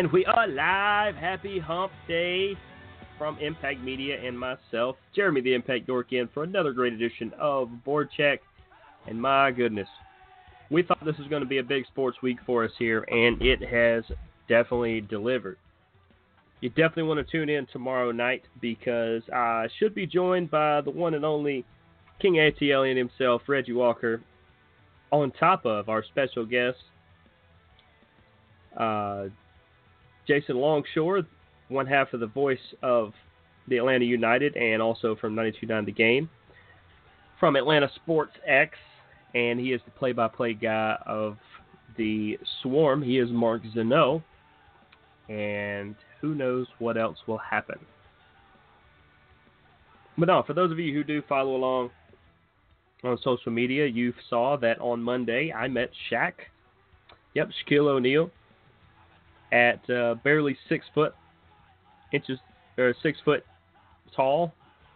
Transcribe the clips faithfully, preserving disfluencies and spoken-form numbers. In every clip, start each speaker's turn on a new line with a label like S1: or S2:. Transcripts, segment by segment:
S1: And we are live. Happy Hump Day from Impact Media and myself, Jeremy the Impact York, in for another great edition of Board Check. And my goodness, we thought this was going to be a big sports week for us here, and it has definitely delivered. You definitely want to tune in tomorrow night because I should be joined by the one and only King ATLian himself, Reggie Walker, on top of our special guest, uh, Jason Longshore, one half of the voice of the Atlanta United and also from ninety-two point nine The Game, from Atlanta Sports X, and he is the play-by-play guy of the Swarm. He is Mark Zeno, and who knows what else will happen. But no, for those of you who do follow along on social media, you saw that on Monday I met Shaq, yep, Shaquille O'Neal, at uh, barely six foot inches or six foot tall.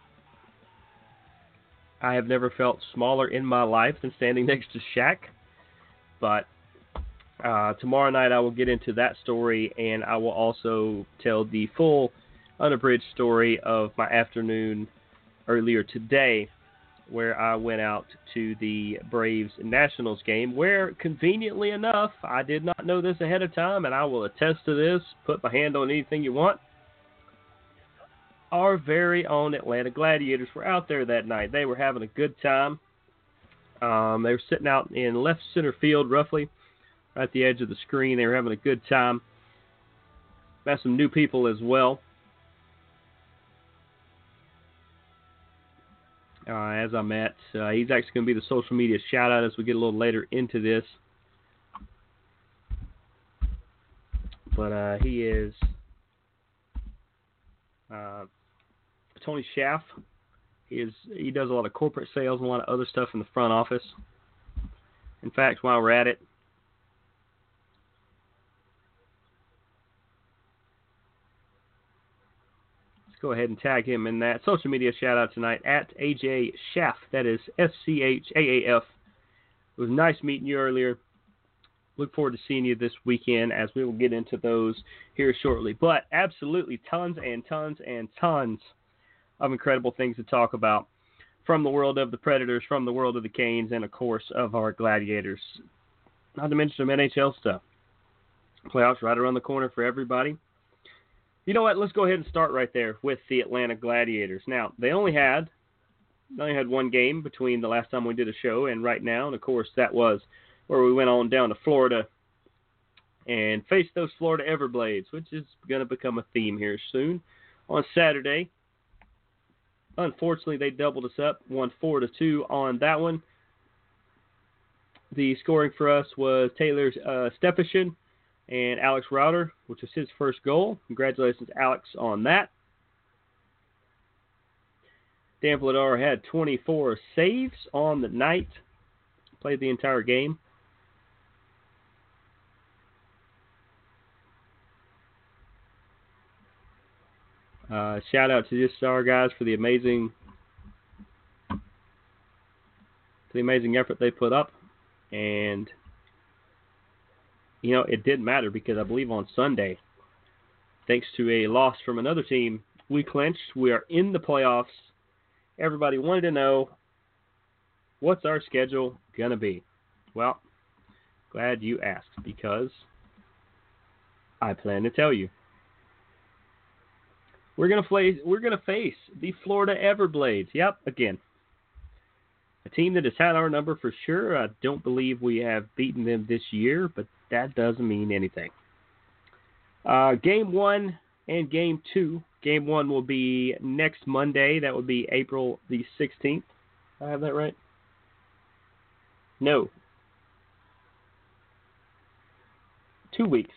S1: I have never felt smaller in my life than standing next to Shaq. But uh, tomorrow night I will get into that story, and I will also tell the full unabridged story of my afternoon earlier today, where I went out to the Braves-Nationals game, where, conveniently enough, I did not know this ahead of time, and I will attest to this, put my hand on anything you want, our very own Atlanta Gladiators were out there that night. They were having a good time. Um, they were sitting out in left center field, roughly, right at the edge of the screen. They were having a good time. Met some new people as well. Uh, as I met, uh, he's actually going to be the social media shout-out as we get a little later into this. But uh, he is uh, Tony Schaff. He is he does a lot of corporate sales and a lot of other stuff in the front office. In fact, while we're at it, go ahead and tag him in that social media shout out tonight at A J Schaff. That is S C H A A F. It was nice meeting you earlier. Look forward to seeing you this weekend as we will get into those here shortly. But absolutely tons and tons and tons of incredible things to talk about from the world of the Predators, from the world of the Canes, and of course of our Gladiators. Not to mention some N H L stuff. Playoffs right around the corner for everybody. You know what? Let's go ahead and start right there with the Atlanta Gladiators. Now, they only had they only had one game between the last time we did a show and right now, and of course that was where we went on down to Florida and faced those Florida Everblades, which is going to become a theme here soon. On Saturday, unfortunately, they doubled us up, won four to two on that one. The scoring for us was Taylor uh, Stephenson and Alex Rauter, which was his first goal. Congratulations, Alex, on that. Dan Vladar had twenty-four saves on the night. Played the entire game. Uh, shout out to just our guys for the amazing, for the amazing effort they put up, and you know, it didn't matter because I believe on Sunday, thanks to a loss from another team, we clinched. We are in the playoffs. Everybody wanted to know, what's our schedule going to be? Well, glad you asked because I plan to tell you. We're going to face, we're going to face the Florida Everblades. Yep, again. A team that has had our number for sure. I don't believe we have beaten them this year, but that doesn't mean anything. Uh, game one and game two. Game one will be next Monday. That would be April the sixteenth. Did I have that right? No. Two weeks.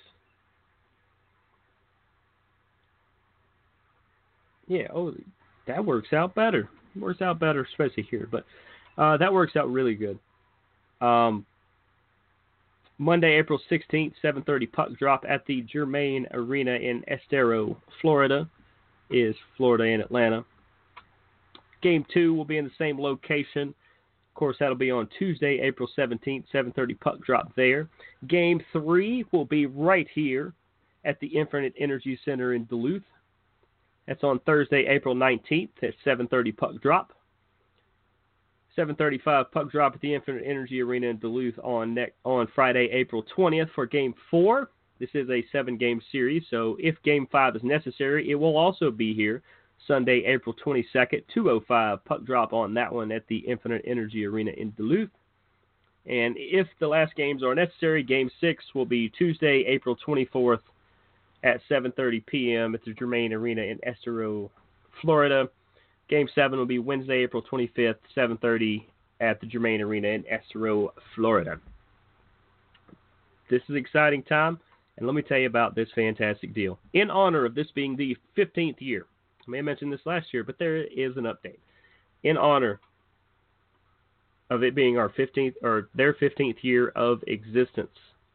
S1: Yeah, oh, that works out better. It works out better, especially here. But uh, that works out really good. Um, Monday, April sixteenth, seven thirty puck drop at the Germain Arena in Estero, Florida. Is Florida and Atlanta. Game two will be in the same location. Of course, that'll be on Tuesday, April seventeenth, seven thirty puck drop there. Game three will be right here at the Infinite Energy Center in Duluth. That's on Thursday, April nineteenth at seven thirty puck drop. seven thirty-five puck drop at the Infinite Energy Arena in Duluth on ne- on Friday, April twentieth for Game four. This is a seven-game series, so if Game five is necessary, it will also be here Sunday, April twenty-second, two oh five puck drop on that one at the Infinite Energy Arena in Duluth. And if the last games are necessary, Game six will be Tuesday, April twenty-fourth at seven thirty p.m. at the Germain Arena in Estero, Florida. Game seven will be Wednesday, April twenty-fifth, seven thirty at the Germain Arena in Estero, Florida. This is an exciting time, and let me tell you about this fantastic deal. In honor of this being the fifteenth year, I may have mentioned this last year, but there is an update. In honor of it being our fifteenth or their fifteenth year of existence,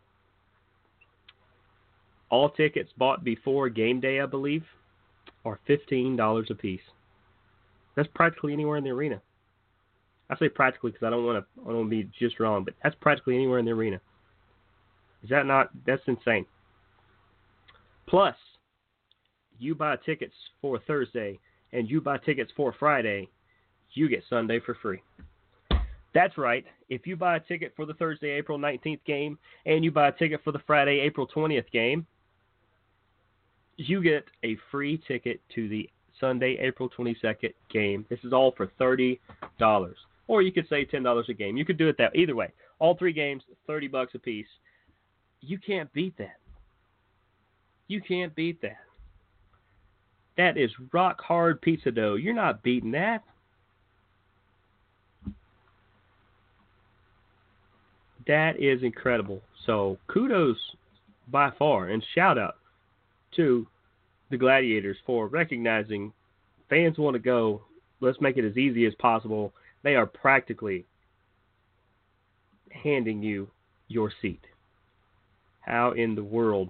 S1: all tickets bought before game day, I believe, are fifteen dollars a piece. That's practically anywhere in the arena. I say practically because I don't want to I don't want to be just wrong, but that's practically anywhere in the arena. Is that not? That's insane. Plus, you buy tickets for Thursday and you buy tickets for Friday, you get Sunday for free. That's right. If you buy a ticket for the Thursday, April nineteenth game and you buy a ticket for the Friday, April twentieth game, you get a free ticket to the Sunday, April twenty-second game. This is all for thirty dollars. Or you could say ten dollars a game. You could do it that either way. All three games, thirty bucks a piece. You can't beat that. You can't beat that. That is rock hard pizza dough. You're not beating that. That is incredible. So kudos by far and shout out to the Gladiators for recognizing fans want to go. Let's make it as easy as possible. They are practically handing you your seat. How in the world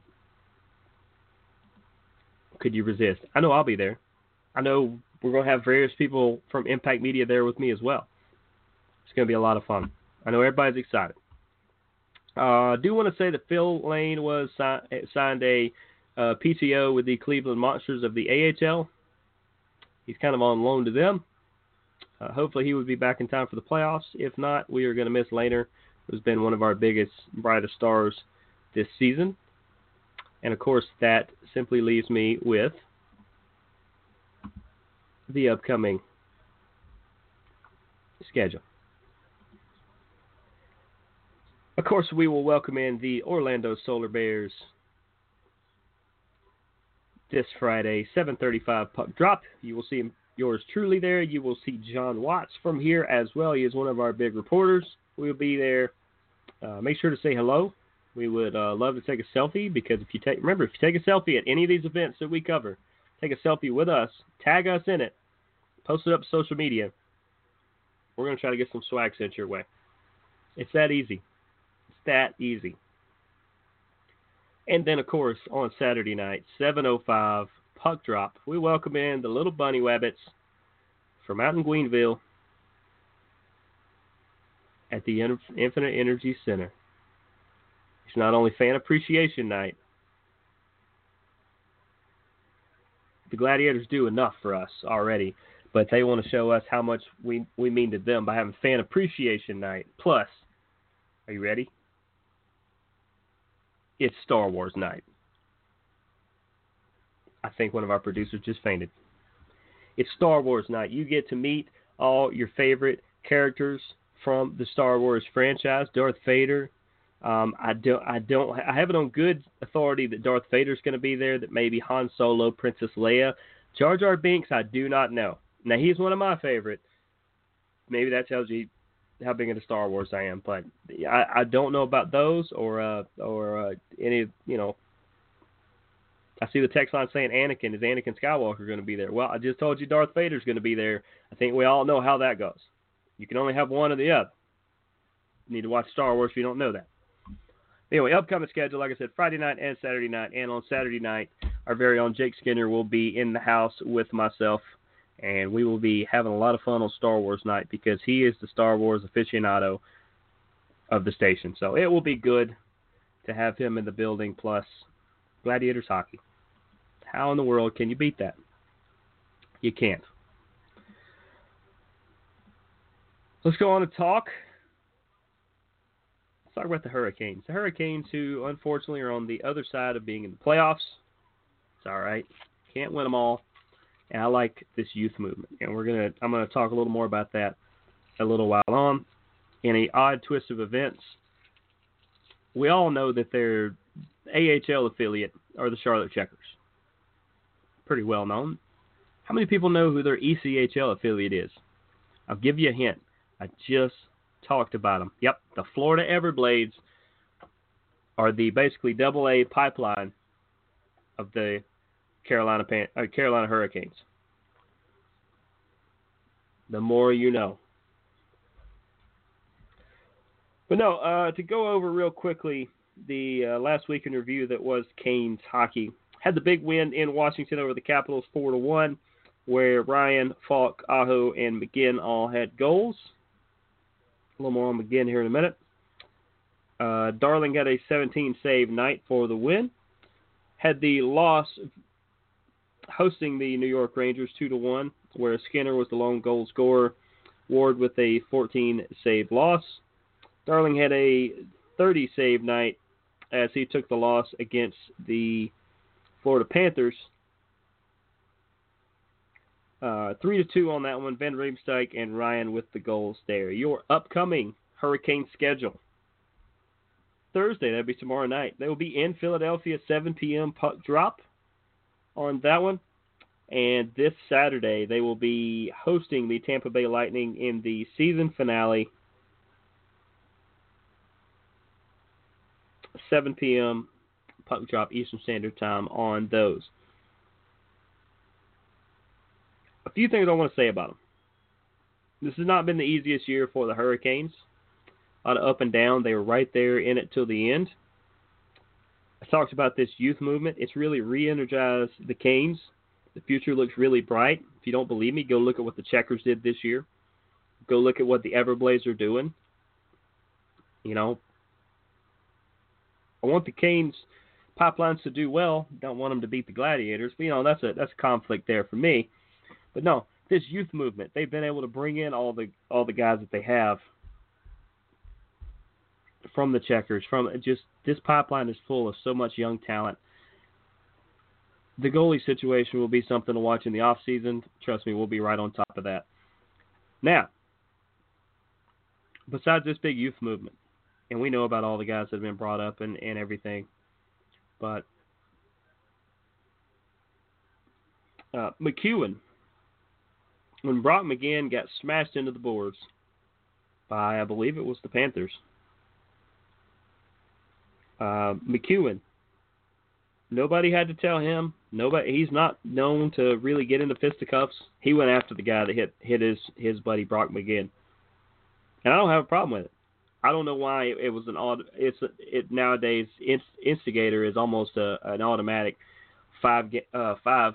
S1: could you resist? I know I'll be there. I know we're going to have various people from Impact Media there with me as well. It's going to be a lot of fun. I know everybody's excited. Uh, I do want to say that Phil Lane was si- signed a uh, P T O with the Cleveland Monsters of the A H L. He's kind of on loan to them. Uh, hopefully he would be back in time for the playoffs. If not, we are going to miss Laner, who's been one of our biggest, brightest stars this season. And, of course, that simply leaves me with the upcoming schedule. Of course, we will welcome in the Orlando Solar Bears this Friday, seven thirty-five puck drop. You will see yours truly there. You will see John Watts from here as well. He is one of our big reporters. We will be there. Uh, make sure to say hello. We would uh, love to take a selfie because if you take, remember, if you take a selfie at any of these events that we cover, take a selfie with us, tag us in it, post it up to social media. We're going to try to get some swag sent your way. It's that easy. It's that easy. And then, of course, on Saturday night, seven oh five, puck drop, we welcome in the little bunny wabbits from out in Greenville at the Infinite Energy Center. It's not only fan appreciation night. The Gladiators do enough for us already, but they want to show us how much we, we mean to them by having fan appreciation night. Plus, are you ready? It's Star Wars night. I think one of our producers just fainted. It's Star Wars night. You get to meet all your favorite characters from the Star Wars franchise. Darth Vader. Um, I don't. I don't. I have it on good authority that Darth Vader's going to be there. That maybe Han Solo, Princess Leia, Jar Jar Binks. I do not know. Now he's one of my favorite. Maybe that tells you how big into Star Wars I am. But I, I don't know about those or uh, or uh, any. You know. I see the text line saying Anakin. Is Anakin Skywalker going to be there? Well, I just told you Darth Vader's going to be there. I think we all know how that goes. You can only have one or the other. You need to watch Star Wars if you don't know that. Anyway, upcoming schedule, like I said, Friday night and Saturday night. And on Saturday night, our very own Jake Skinner will be in the house with myself. And we will be having a lot of fun on Star Wars night because he is the Star Wars aficionado of the station. So it will be good to have him in the building. Plus, Gladiators hockey. How in the world can you beat that? You can't. Let's go on and talk. Let's talk about the Hurricanes. The Hurricanes, who unfortunately are on the other side of being in the playoffs. It's all right. Can't win them all. And I like this youth movement. And we're gonna I'm gonna talk a little more about that a little while on. In an odd twist of events, we all know that their A H L affiliate are the Charlotte Checkers. Pretty well known. How many people know who their E C H L affiliate is? I'll give you a hint. I just talked about them. Yep, the Florida Everblades are the basically double A pipeline of the Carolina Pan- uh, Carolina Hurricanes. The more you know. But no, uh, to go over real quickly the uh, last week in review that was Canes hockey. Had the big win in Washington over the Capitals four to one, where Ryan, Falk, Aho, and McGinn all had goals. A little more on McGinn here in a minute. Uh, Darling had a seventeen save night for the win. Had the loss hosting the New York Rangers two to one, where Skinner was the lone goal scorer. Ward with a fourteen save loss. Darling had a thirty save night as he took the loss against the Florida Panthers. Uh, three to two on that one. Ben Riemsdyk and Ryan with the goals there. Your upcoming Hurricane schedule. Thursday, that'll be tomorrow night. They will be in Philadelphia, seven p.m. puck drop on that one. And this Saturday, they will be hosting the Tampa Bay Lightning in the season finale, seven p.m. puck drop Eastern Standard Time on those. A few things I want to say about them. This has not been the easiest year for the Hurricanes. A lot of up and down. They were right there in it till the end. I talked about this youth movement. It's really re-energized the Canes. The future looks really bright. If you don't believe me, go look at what the Checkers did this year. Go look at what the Everblades are doing. You know, I want the Canes pipelines to do well. Don't want them to beat the Gladiators. But, you know, that's a that's a conflict there for me. But no, this youth movement, they've been able to bring in all the all the guys that they have from the Checkers. From just this pipeline is full of so much young talent. The goalie situation will be something to watch in the off season. Trust me, we'll be right on top of that. Now, besides this big youth movement, and we know about all the guys that have been brought up and, and everything, but uh, McEwen. When Brock McGinn got smashed into the boards by, I believe it was the Panthers, uh, McEwen, nobody had to tell him. Nobody. He's not known to really get into fisticuffs. He went after the guy that hit hit his, his buddy Brock McGinn, and I don't have a problem with it. I don't know why it, it was an odd. It's a, it nowadays inst, instigator is almost a, an automatic five uh, five.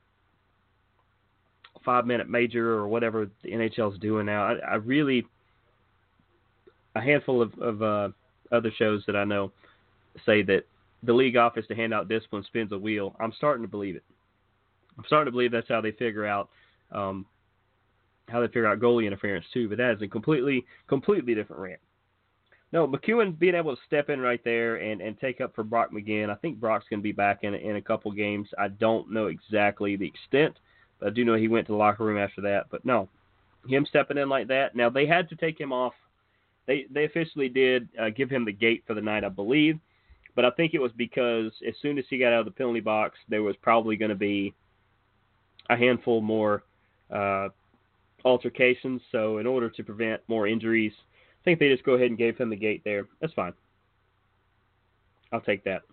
S1: five-minute major or whatever the N H L is doing now. I, I really, a handful of, of uh, other shows that I know say that the league office to hand out discipline spins a wheel. I'm starting to believe it. I'm starting to believe that's how they figure out um, how they figure out goalie interference too. But that is a completely, completely different rant. No, McEwen being able to step in right there and, and take up for Brock McGinn. I think Brock's going to be back in in a couple games. I don't know exactly the extent. I do know he went to the locker room after that, but no, him stepping in like that. Now, they had to take him off. They they officially did uh, give him the gate for the night, I believe, but I think it was because as soon as he got out of the penalty box, there was probably going to be a handful more uh, altercations. So in order to prevent more injuries, I think they just go ahead and gave him the gate there. That's fine. I'll take that.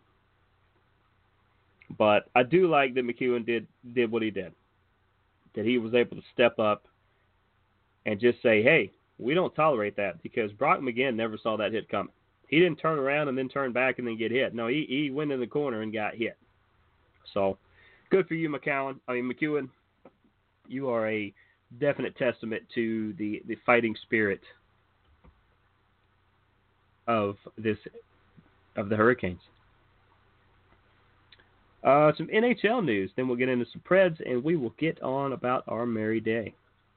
S1: But I do like that McEwen did did what he did. That he was able to step up and just say, hey, we don't tolerate that, because Brock McGinn never saw that hit coming. He didn't turn around and then turn back and then get hit. No, he, he went in the corner and got hit. So, good for you, McCowan. I mean, McEwen. You are a definite testament to the, the fighting spirit of this of the Hurricanes. Uh, some N H L news. Then we'll get into some Preds, and we will get on about our merry day.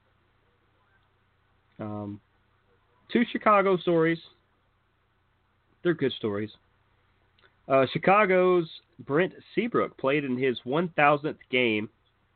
S1: Um, two Chicago stories. They're good stories. Uh, Chicago's Brent Seabrook played in his one thousandth game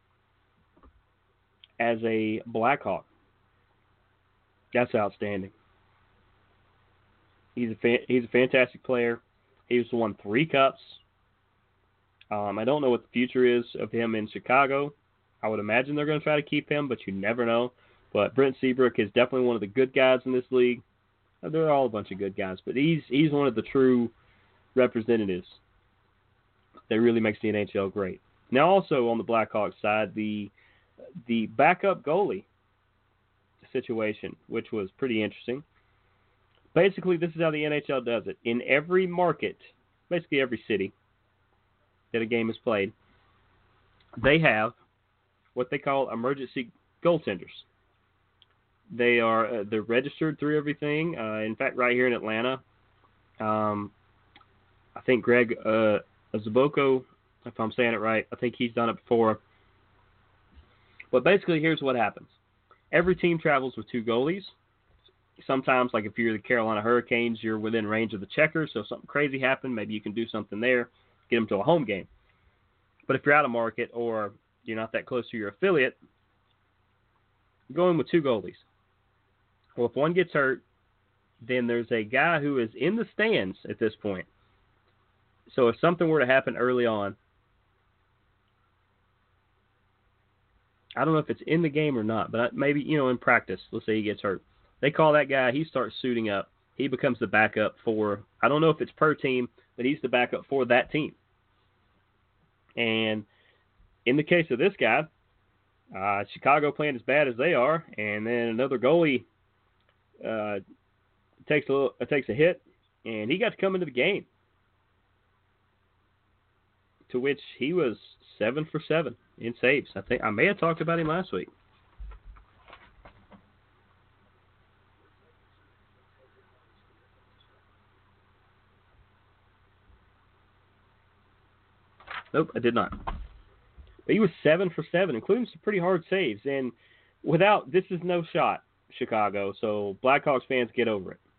S1: as a Blackhawk. That's outstanding. He's a fa- he's a fantastic player. He's won three cups. Um, I don't know what the future is of him in Chicago. I would imagine they're going to try to keep him, but you never know. But Brent Seabrook is definitely one of the good guys in this league. They're all a bunch of good guys, but he's he's one of the true representatives that really makes the N H L great. Now, also on the Blackhawks side, the the backup goalie situation, which was pretty interesting. Basically, this is how the N H L does it. In every market, basically every city that a game is played, they have what they call emergency goaltenders. They are uh, they're registered through everything. Uh, in fact, right here in Atlanta, um, I think Greg uh, Zaboko, if I'm saying it right, I think he's done it before. But basically, here's what happens. Every team travels with two goalies. Sometimes, like if you're the Carolina Hurricanes, you're within range of the checkers. So if something crazy happened, maybe you can do something there, get them to a home game. But if you're out of market or you're not that close to your affiliate, you're going with two goalies. Well, if one gets hurt, then there's a guy who is in the stands at this point. So if something were to happen early on, I don't know if it's in the game or not, but maybe, you know, in practice, let's say he gets hurt. They call that guy, he starts suiting up. He becomes the backup for, I don't know if it's per team, but he's the backup for that team. And in the case of this guy, uh, Chicago playing as bad as they are, and then another goalie uh, takes a little, uh, takes a hit, and he got to come into the game, to which he was seven for seven in saves. I think I may have talked about him last week. Nope, I did not. But he was seven for seven, including some pretty hard saves. And without, this is no shot, Chicago, so Blackhawks fans, get over it.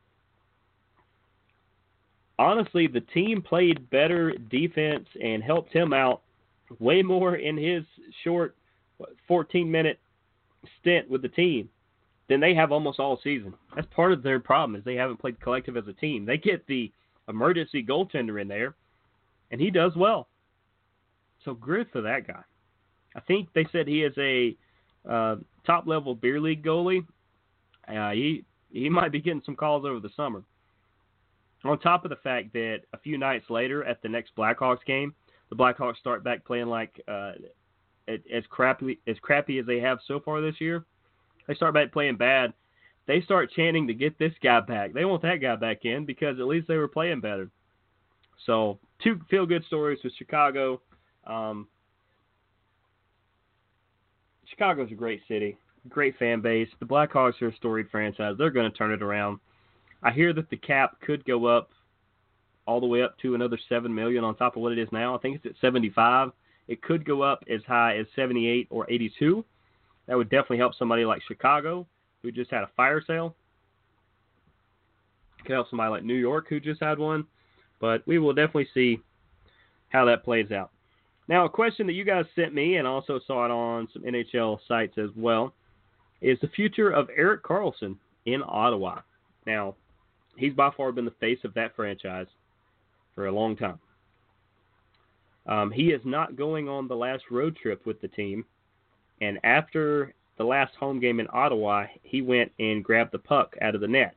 S1: Honestly, the team played better defense and helped him out way more in his short fourteen-minute stint with the team than they have almost all season. That's part of their problem, is they haven't played collective as a team. They get the emergency goaltender in there, and he does well. So good for that guy. I think they said he is a uh, top-level beer league goalie. Uh, he he might be getting some calls over the summer. On top of the fact that a few nights later at the next Blackhawks game, the Blackhawks start back playing like uh, as crappy as crappy as they have so far this year. They start back playing bad. They start chanting to get this guy back. They want that guy back in because at least they were playing better. So two feel-good stories with Chicago. Um, Chicago's a great city, great fan base. The Blackhawks are a storied franchise. They're going to turn it around. I hear that the cap could go up all the way up to another seven million dollars on top of what it is now. I think it's at seventy-five. It could go up as high as seventy-eight or eighty-two. That would definitely help somebody like Chicago, who just had a fire sale. It could help somebody like New York, who just had one. But we will definitely see how that plays out. Now, a question that you guys sent me, and also saw it on some N H L sites as well, is the future of Erik Karlsson in Ottawa. Now, he's by far been the face of that franchise for a long time. Um, he is not going on the last road trip with the team, and after the last home game in Ottawa, he went and grabbed the puck out of the net.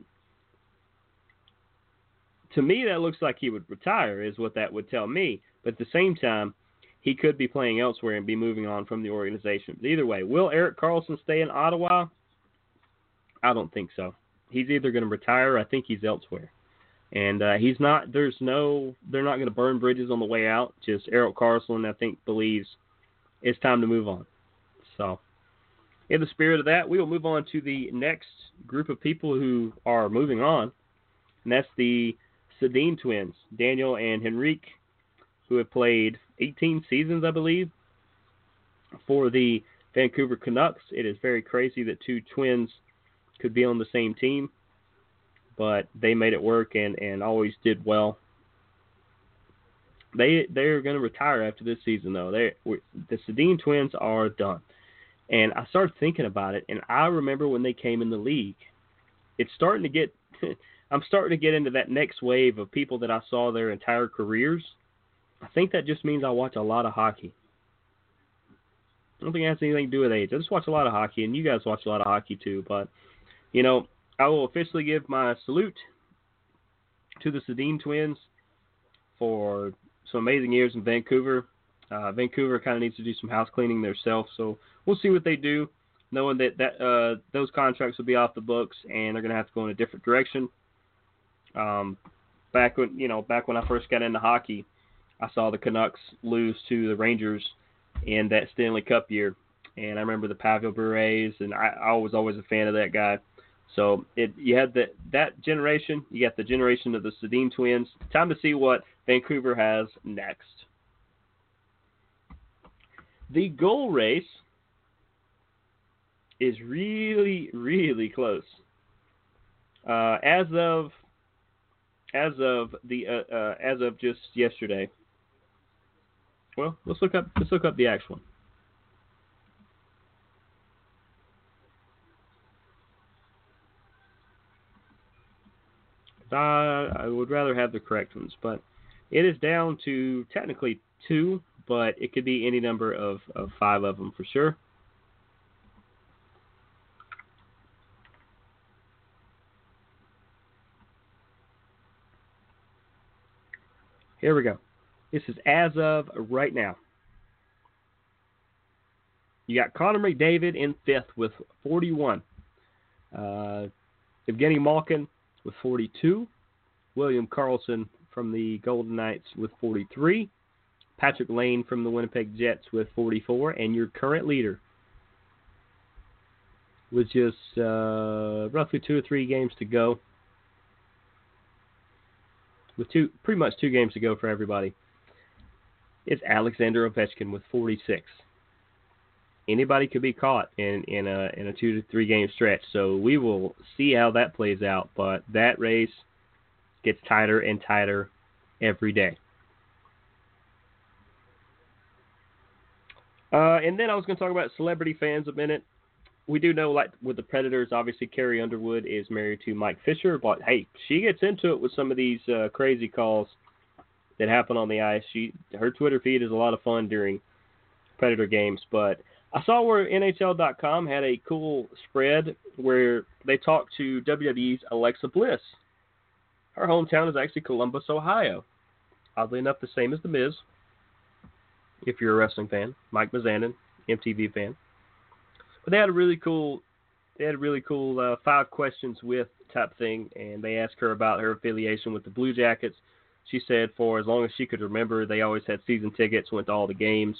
S1: To me, that looks like he would retire, is what that would tell me. But at the same time, he could be playing elsewhere and be moving on from the organization. But either way, will Erik Karlsson stay in Ottawa? I don't think so. He's either going to retire or I think he's elsewhere. And uh, he's not, there's no, they're not going to burn bridges on the way out. Just Erik Karlsson, I think, believes it's time to move on. So, in the spirit of that, we will move on to the next group of people who are moving on. And that's the Sedin twins, Daniel and Henrique who have played eighteen seasons, I believe, for the Vancouver Canucks. It is very crazy that two twins could be on the same team, but they made it work and, and always did well. They they're going to retire after this season, though. They the Sedin twins are done. And I started thinking about it, and I remember when they came in the league. It's starting to get I'm starting to get into that next wave of people that I saw their entire careers. I think that just means I watch a lot of hockey. I don't think it has anything to do with age. I just watch a lot of hockey, and you guys watch a lot of hockey too. But, you know, I will officially give my salute to the Sedin twins for some amazing years in Vancouver. Uh, Vancouver kind of needs to do some house cleaning themselves, so we'll see what they do, knowing that, that uh, those contracts will be off the books and they're going to have to go in a different direction. Um, back when you know, back when I first got into hockey, I saw the Canucks lose to the Rangers in that Stanley Cup year, and I remember the Pavel Bures, and I, I was always a fan of that guy. So it you had the, that generation, you got the generation of the Sedin twins. Time to see what Vancouver has next. The goal race is really, really close. Uh, as of as of the uh, uh, as of just yesterday. Well, let's look up let's look up the actual one. Uh, I would rather have the correct ones, but it is down to technically two, but it could be any number of, of five of them for sure. Here we go. This is as of right now. You got Connor McDavid in fifth with forty-one. Uh, Evgeny Malkin with forty-two. William Karlsson from the Golden Knights with forty-three. Patrick Lane from the Winnipeg Jets with forty-four. And your current leader with just uh, roughly two or three games to go. With two, pretty much two games to go for everybody. It's Alexander Ovechkin with forty-six. Anybody could be caught in, in a in a two to three game stretch, so we will see how that plays out. But that race gets tighter and tighter every day. Uh, and then I was going to talk about celebrity fans a minute. We do know, like with the Predators, obviously Carrie Underwood is married to Mike Fisher, but hey, she gets into it with some of these uh, crazy calls that happen on the ice. She her Twitter feed is a lot of fun during Predator games, but I saw where N H L dot com had a cool spread where they talked to W W E's Alexa Bliss. Her hometown is actually Columbus, Ohio. Oddly enough, the same as The Miz, if you're a wrestling fan. Mike Mizanin, M T V fan. But they had a really cool, they had a really cool uh, five questions with type thing, and they asked her about her affiliation with the Blue Jackets. She said for as long as she could remember, they always had season tickets, went to all the games.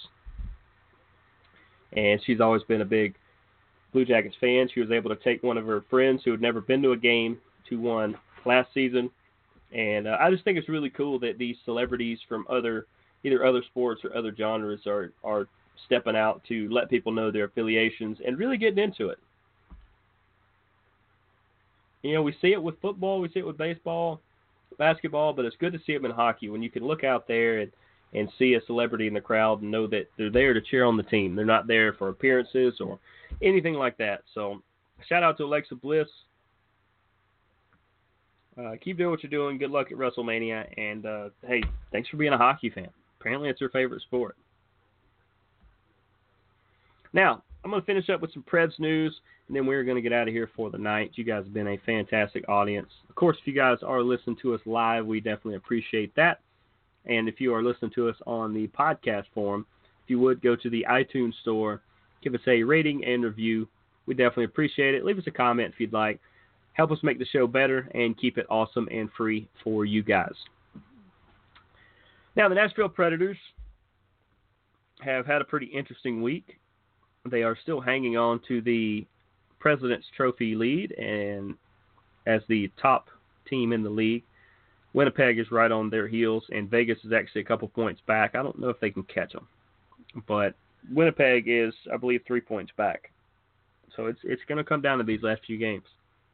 S1: And she's always been a big Blue Jackets fan. She was able to take one of her friends who had never been to a game to one last season. And uh, I just think it's really cool that these celebrities from other, either other sports or other genres are, are stepping out to let people know their affiliations and really getting into it. You know, we see it with football, we see it with baseball, basketball, but it's good to see them in hockey when you can look out there and, and see a celebrity in the crowd and know that they're there to cheer on the team. They're not there for appearances or anything like that. So shout out to Alexa Bliss. Uh, keep doing what you're doing. Good luck at WrestleMania. And, uh, hey, thanks for being a hockey fan. Apparently it's your favorite sport. Now, I'm going to finish up with some Preds news, and then we're going to get out of here for the night. You guys have been a fantastic audience. Of course, if you guys are listening to us live, we definitely appreciate that. And if you are listening to us on the podcast form, if you would go to the iTunes store, give us a rating and review. We definitely appreciate it. Leave us a comment if you'd like. Help us make the show better and keep it awesome and free for you guys. Now, the Nashville Predators have had a pretty interesting week. They are still hanging on to the President's Trophy lead and as the top team in the league. Winnipeg is right on their heels, and Vegas is actually a couple points back. I don't know if they can catch them, but Winnipeg is, I believe, three points back. So it's it's going to come down to these last few games.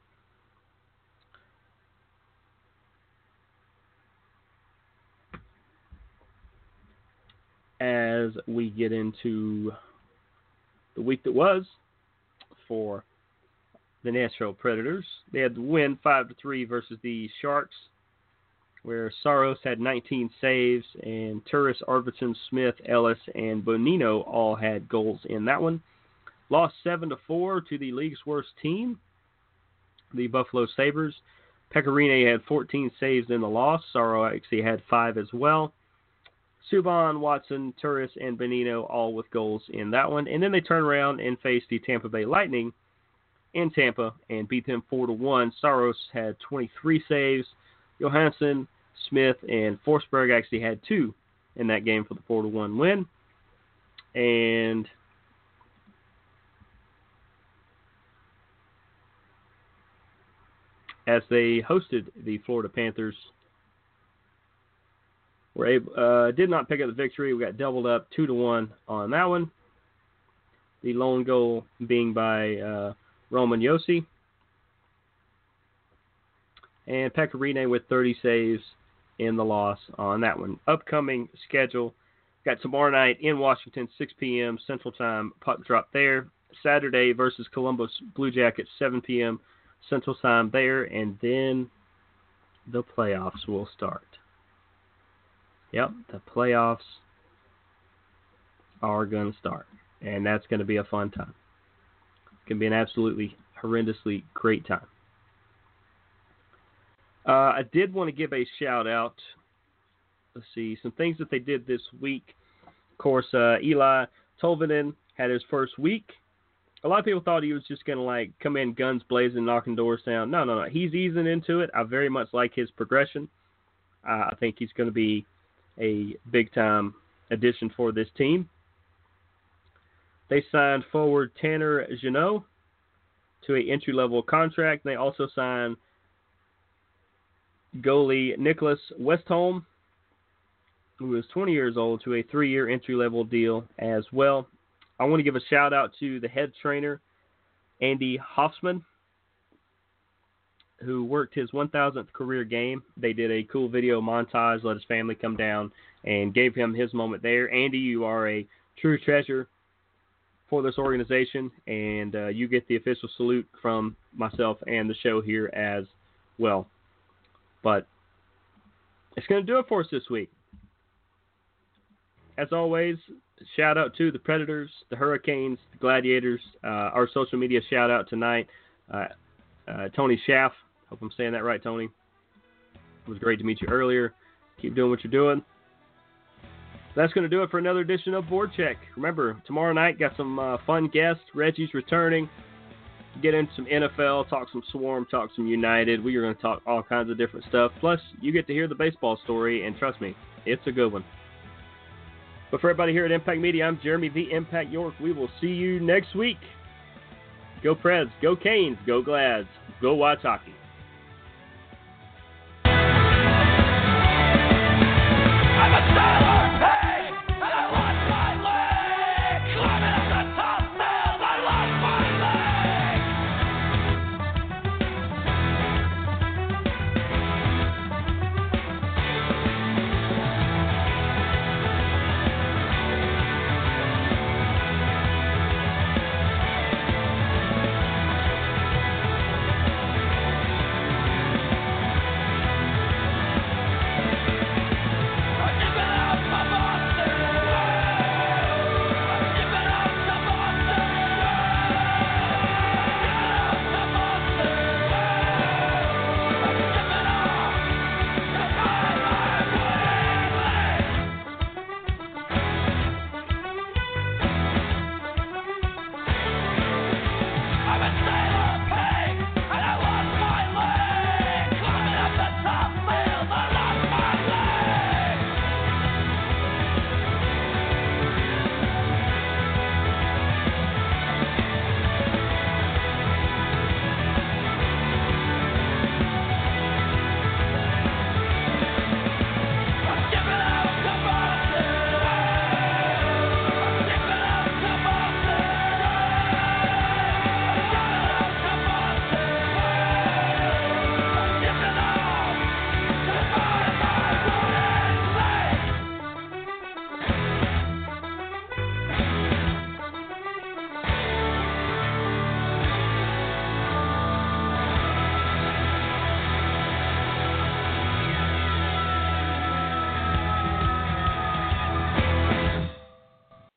S1: As we get into the week that was for the Nashville Predators, they had to win five to three versus the Sharks, where Saros had nineteen saves, and Turris, Arvidsson, Smith, Ellis, and Bonino all had goals in that one. Lost seven to four to the league's worst team, the Buffalo Sabres. Pecorine had fourteen saves in the loss. Saros actually had five as well. Subban, Watson, Turris, and Bonino all with goals in that one. And then they turn around and face the Tampa Bay Lightning in Tampa and beat them four to one. Saros had twenty-three saves. Johansson, Smith, and Forsberg actually had two in that game for the four to one win. And as they hosted the Florida Panthers, were able, uh, did not pick up the victory. We got doubled up two to one on that one. The lone goal being by uh, Roman Josi. And Pecorine with thirty saves in the loss on that one. Upcoming schedule. Got tomorrow night in Washington, six p.m. Central Time. Puck drop there. Saturday versus Columbus Blue Jackets, seven p.m. Central Time there. And then the playoffs will start. Yep, the playoffs are going to start. And that's going to be a fun time. It's going to be an absolutely horrendously great time. Uh, I did want to give a shout out. Let's see, some things that they did this week. Of course, uh, Eli Tolvanen had his first week. A lot of people thought he was just going to like come in guns blazing, knocking doors down. No, no, no. He's easing into it. I very much like his progression. Uh, I think he's going to be a big-time addition for this team. They signed forward Tanner Jeannot to an entry-level contract. They also signed goalie Nicholas Westholm, who is twenty years old, to a three-year entry-level deal as well. I want to give a shout-out to the head trainer, Andy Hoffman, who worked his one thousandth career game. They did a cool video montage, let his family come down, and gave him his moment there. Andy, you are a true treasure for this organization, and uh, you get the official salute from myself and the show here as well. But it's going to do it for us this week. As always, shout out to the Predators, the Hurricanes, the Gladiators. Uh, our social media shout out tonight, uh, uh, Tony Schaff. Hope I'm saying that right, Tony. It was great to meet you earlier. Keep doing what you're doing. That's going to do it for another edition of Board Check. Remember, tomorrow night, got some uh, fun guests. Reggie's returning. Get into some N F L, talk some Swarm, talk some United. We are going to talk all kinds of different stuff. Plus, you get to hear the baseball story, and trust me, it's a good one. But for everybody here at Impact Media, I'm Jeremy the Impact York. We will see you next week. Go Preds, go Canes, go Glads, go watch hockey. I'm a sailor, hey, and I lost my leg. Climbing up the top stairs, I lost my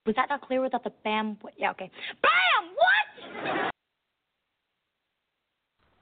S2: Was that not clear without the bam? Yeah, okay. Bam!